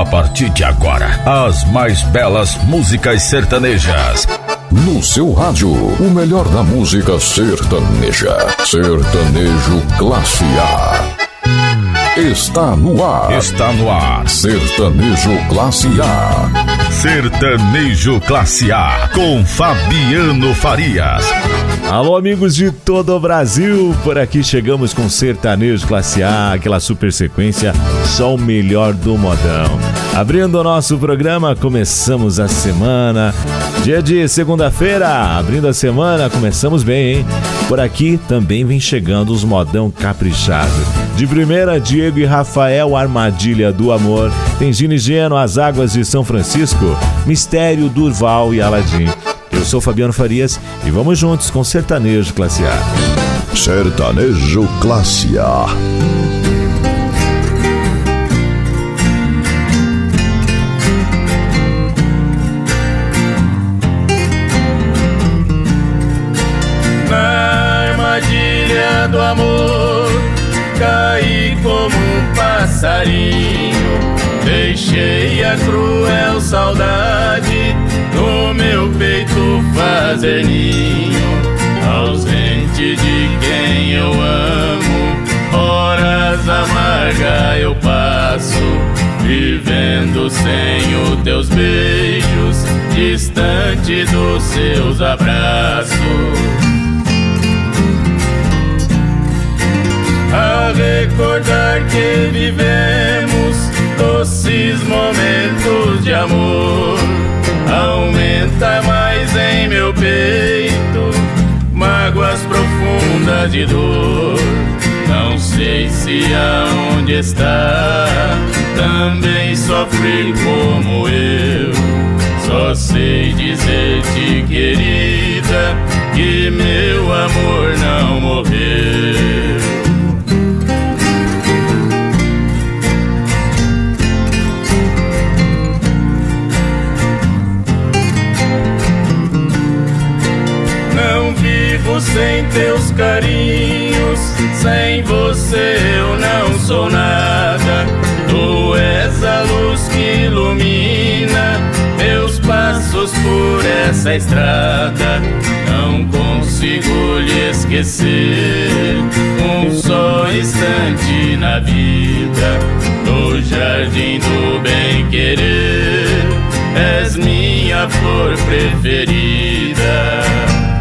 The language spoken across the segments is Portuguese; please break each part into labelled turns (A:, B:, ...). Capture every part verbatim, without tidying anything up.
A: A partir de agora, as mais belas músicas sertanejas.
B: No seu rádio, o melhor da música sertaneja. Sertanejo Classe A. Está no ar.
A: Está no ar.
B: Sertanejo Classe A.
A: Sertanejo Classe A, com Fabiano Farias.
C: Alô, amigos de todo o Brasil, por aqui chegamos com Sertanejo Classe A, aquela super sequência, só o melhor do modão. Abrindo o nosso programa, começamos a semana, dia de segunda-feira, abrindo a semana, começamos bem, hein? Por aqui também vem chegando os modão caprichado. De primeira, Diego e Rafael, Armadilha do Amor, tem Gino e Geno, As Águas de São Francisco, Mistério, Durval e Aladim. Eu sou Fabiano Farias e vamos juntos com Sertanejo Classe A.
B: Sertanejo Classe A.
D: Na armadilha do amor, caí como um passarinho, deixei a cruel saudade no meu peito fazer ninho, ausente de quem eu amo, horas amargas eu passo, vivendo sem os teus beijos, distante dos seus abraços. A recordar que vivemos doces momentos de amor, aumenta mais em meu peito mágoas profundas de dor. Não sei se aonde está também sofre como eu, só sei dizer-te, querida, que meu amor não morreu. Sem teus carinhos, sem você eu não sou nada. Tu és a luz que ilumina meus passos por essa estrada. Não consigo lhe esquecer um só instante na vida. No jardim do bem-querer és minha flor preferida.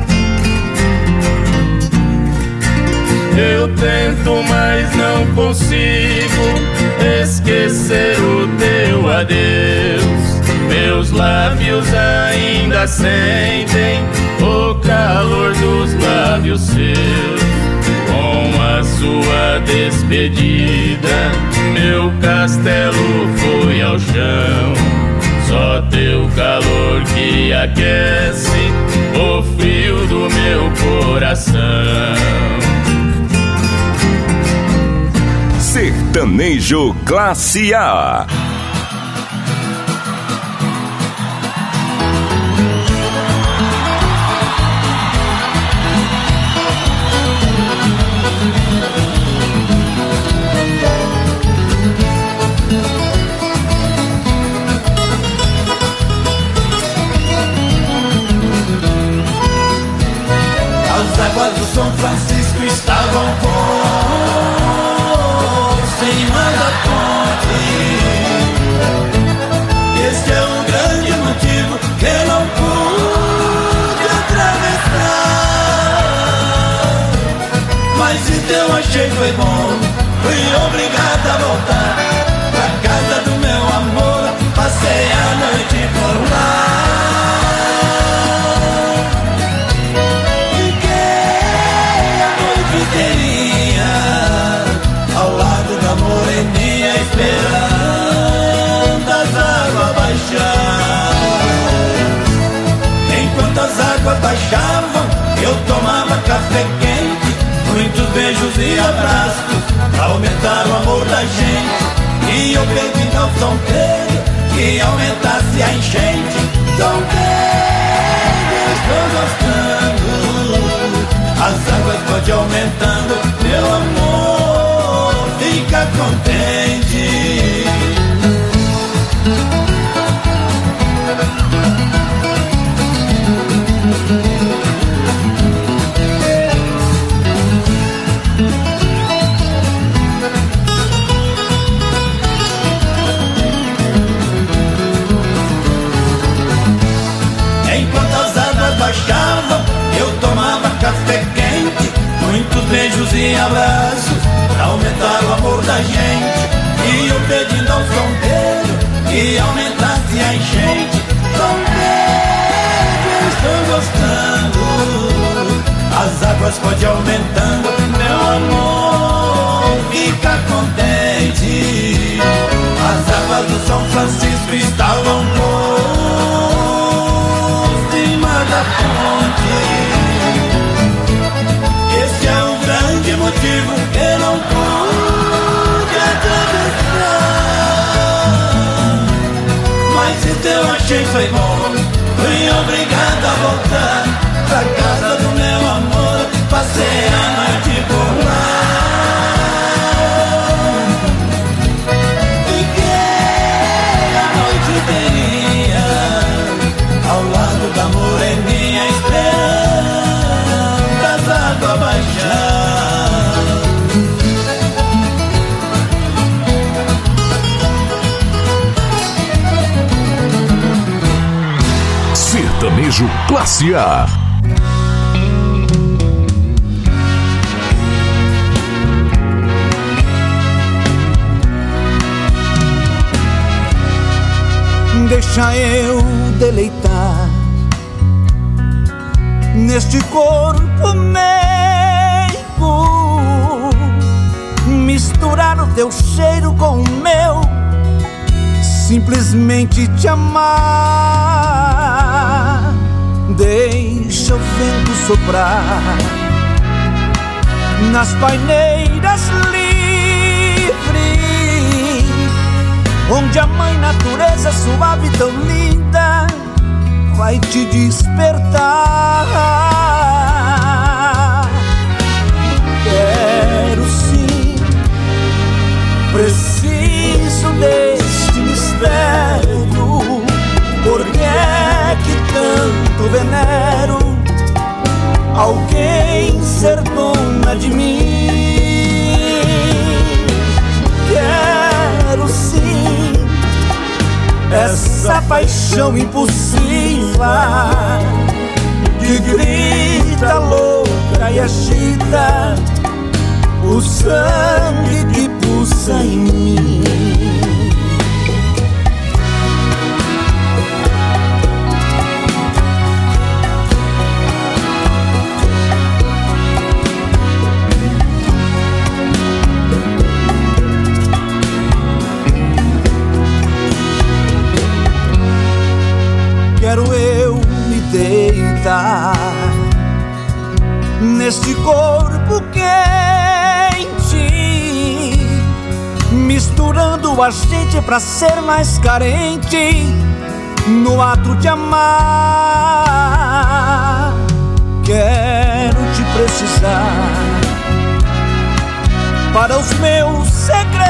D: Eu tento, mas não consigo esquecer o teu adeus. Meus lábios ainda sentem o calor dos lábios seus. Com a sua despedida, meu castelo foi ao chão. Só teu calor que aquece o frio do meu coração.
A: Sertanejo Classe A.
D: As águas do São Francisco estavam com da ponte. Este é um grande motivo que não pude atravessar. Mas se teu achei foi bom, fui obrigado a voltar pra casa do meu amor. Passei a noite por lá. Fiquei a noite inteirinha ao lado da moreninha, esperando as águas baixar. Enquanto as águas baixavam, eu tomava café quente, muitos beijos e abraços pra aumentar o amor da gente. E eu pedi ao São Pedro que aumentasse a enchente. São Pedro, estou gostando, as águas pode aumentando, meu amor fica contente. e abraços pra aumentar o amor da gente. E eu pedindo ao solteiro que aumentasse a enchente. Solteiro, eu estou gostando, as águas pode aumentando, meu amor fica contente. As águas do São Francisco estavam por cima da ponte. Esse é o grande motivo que não pude atravessar. Mas se teu achei foi bom, fui obrigado a voltar pra casa do meu amor, passei a noite por lá. Fiquei a noite inteirinha ao lado da moreninha, esperando as águas baixar.
B: Sertanejo Classe A.
E: Deixa eu deleitar neste corpo meigo, misturar o teu cheiro com o meu, simplesmente te amar. Deixa o vento soprar nas paineiras livres, onde a mãe natureza suave e tão linda vai te despertar. Quero sim, preciso deste mistério. Por que é que tanto venero alguém ser dona de mim? Quero sim essa paixão impulsiva que grita louca e agita o sangue que pulsa em mim. Quero eu me deitar neste corpo quente, misturando a gente pra ser mais carente no ato de amar. Quero te precisar para os meus segredos,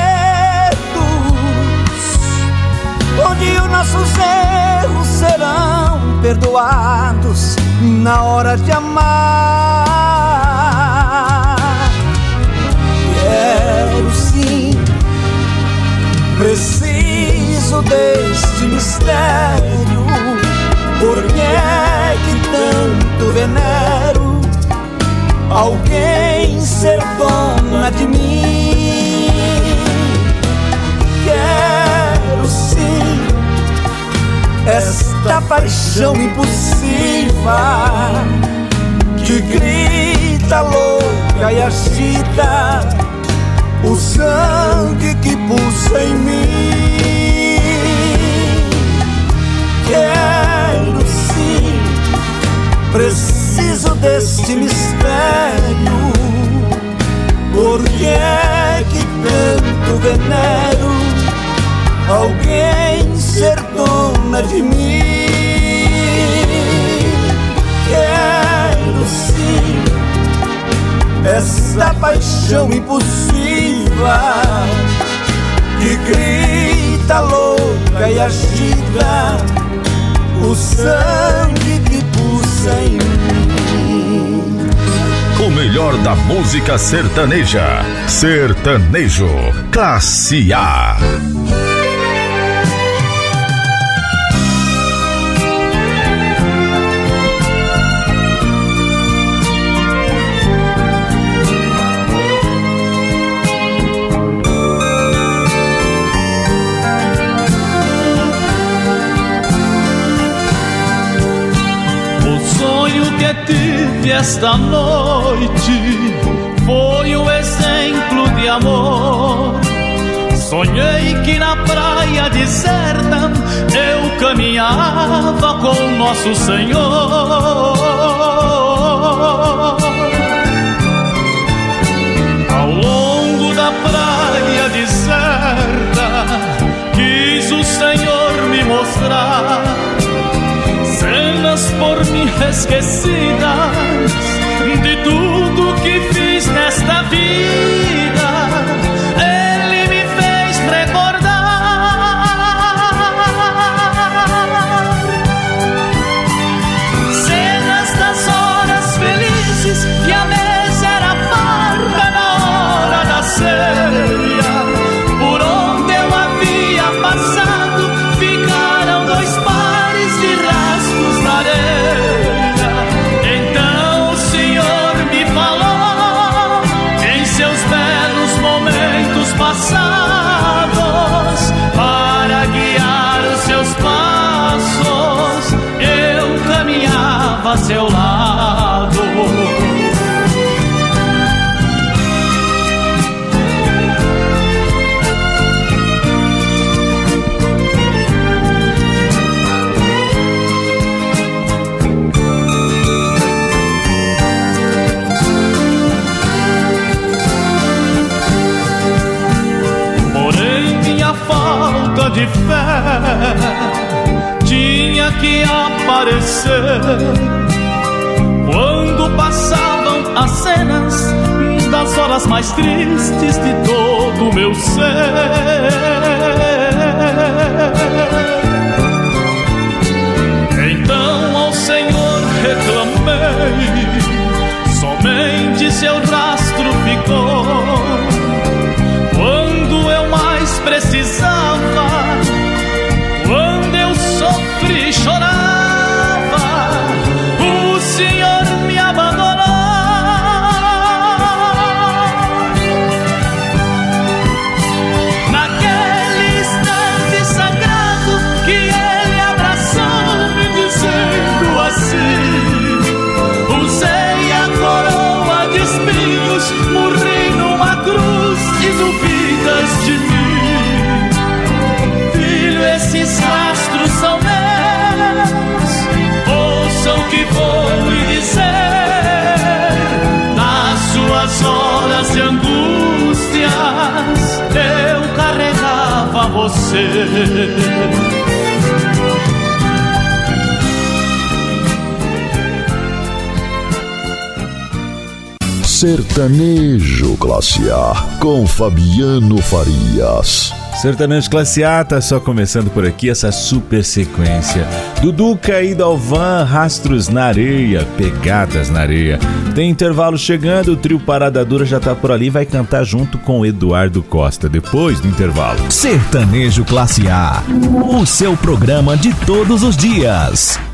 E: onde os nossos erros serão perdoados na hora de amar. Quero sim, preciso deste mistério. Por que é que tanto venero alguém ser dona de mim? Quero sim esta paixão impulsiva que grita louca e agita o sangue que pulsa em mim. Quero sim, preciso deste mistério. Por que é que tanto venero alguém ser dona de mim? Quero sim essa paixão impulsiva que grita louca e agita o sangue que pulsa em mim.
A: O melhor da música sertaneja. Sertanejo Classe A.
F: E esta noite foi um exemplo de amor. Sonhei que na praia deserta eu caminhava com Nosso Senhor. Ao longo da praia deserta quis o Senhor me mostrar cenas por mim esquecidas de tudo que fiz nesta vida. Ele me fez recordar cenas das horas felizes que a mesa era farta na hora da ceia. Por onde eu havia passado ficaram dois pares de rastros na areia. Então o Senhor me falou em seus belos momentos passados, para guiar os seus passos eu caminhava a seu lado. Falta de fé tinha que aparecer quando passavam as cenas das horas mais tristes de todo o meu ser. Então ao Senhor reclamei, somente seu rastro ficou. Quando eu mais precisava, quando eu sofri e chorava, o Senhor me abandonou. Naquele instante sagrado que Ele abraçou-me dizendo assim: usei a coroa de espinhos, morri numa cruz e duvidas de mim. Filho, esses rastros são meus, ouçam o que vou lhe dizer. Nas suas horas de angústias eu carregava você.
B: Sertanejo Classe A, com Fabiano Farias.
C: Sertanejo Classe A tá só começando por aqui essa super sequência. Duduca e Dalvan, Rastros na Areia, Pegadas na Areia. Tem intervalo chegando, o trio Parada Dura já tá por ali, vai cantar junto com Eduardo Costa depois do intervalo.
G: Sertanejo Classe A, o seu programa de todos os dias.